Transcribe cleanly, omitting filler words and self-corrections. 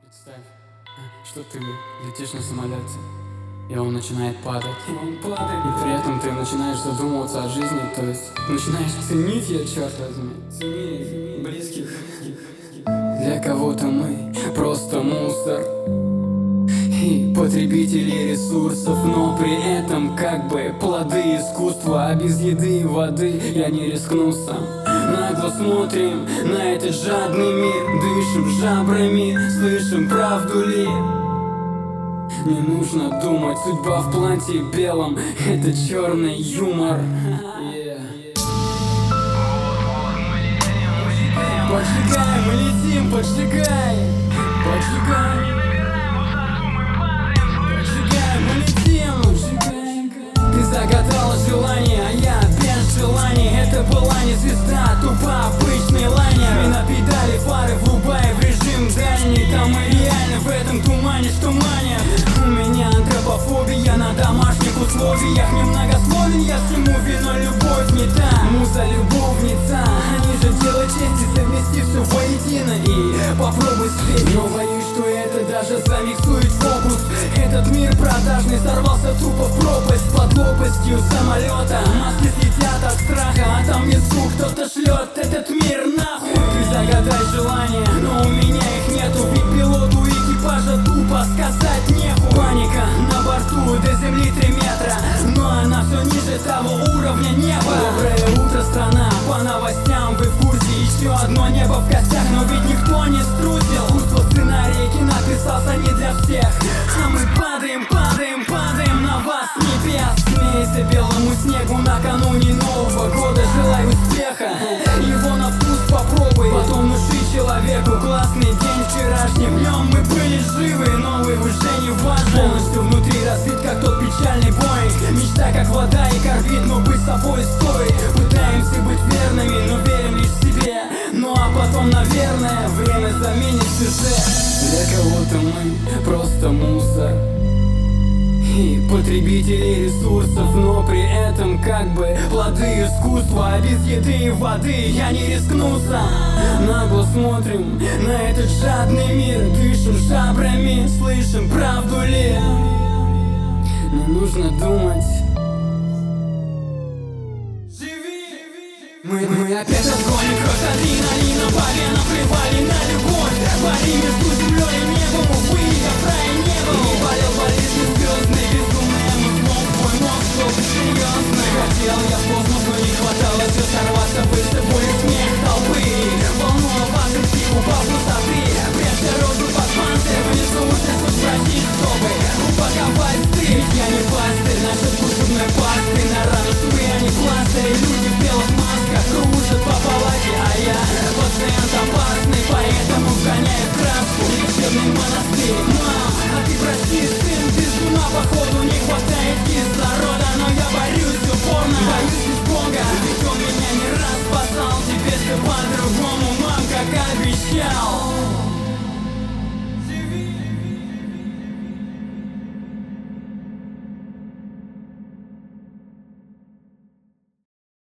Представь, что ты летишь на самолете, и он начинает падать. И при этом ты начинаешь задумываться о жизни, то есть начинаешь ценить ее, черт возьми. Цени близких. Для кого-то мы просто мусор и потребители ресурсов, но при этом как бы плоды искусства. А без еды и воды я не рискну сам. Нагло смотрим на этот жадный мир, дышим жабрами, слышим, правду ли? Не нужно думать, судьба в платье белом — это черный юмор. Поджигай, мы летим, поджигай, поджигай. Поджигай, мы летим. Ты загадала желание, а я без желаний. Это была не звезда, тупо обычный лайнер. И на педали фары врубай в режим дальний. Там мы реально в этом тумане, что манит. У меня антропофобия на домашних условиях. Немногословен я всему вино, любовь не та. Муза любовница, они же делают честь и совместив все воедино. И попробуй слить, но боюсь, что это даже замиксует фокус. Этот мир продажный сорвался тупо в пропасть. Под лопастью самолета маски слетят от страха, а там внизу кто-то шлет этот мир нахуй. Ты загадай желание, но у меня их нету. Ведь пилоту экипажа тупо сказать нехуй. Паника на борту, до земли 3 метра, но она все ниже того уровня неба. Доброе утро, страна, по новостям вы в курсе. Еще одно небо в костях, но ведь никто не струсил. Искусство сценария кино писался не для всех, а мы падаем, падаем, падаем на вас с небес. Смейся белому снегу накануне Нового года. Желай успеха, его на вкус попробуй. Потом внуши человеку классный день вчерашним днем. Мы были живы, новый уже не важен. Полностью внутри разбит, как тот печальный Боинг. Мечта как вода и корбит, но быть собой стоит. Пытаемся быть верными, но верим лишь себе. Ну а потом, наверное, время заменит сюжет. Для кого-то мы просто мусор и потребители ресурсов, но при этом как бы плоды искусства. А без еды и воды я не рискну сам. Нагло смотрим на этот жадный мир, дышим жабрами, слышим, правду ли? Не нужно думать. Мы опять разгоним кровь адреналина, по венам плевали на любовь.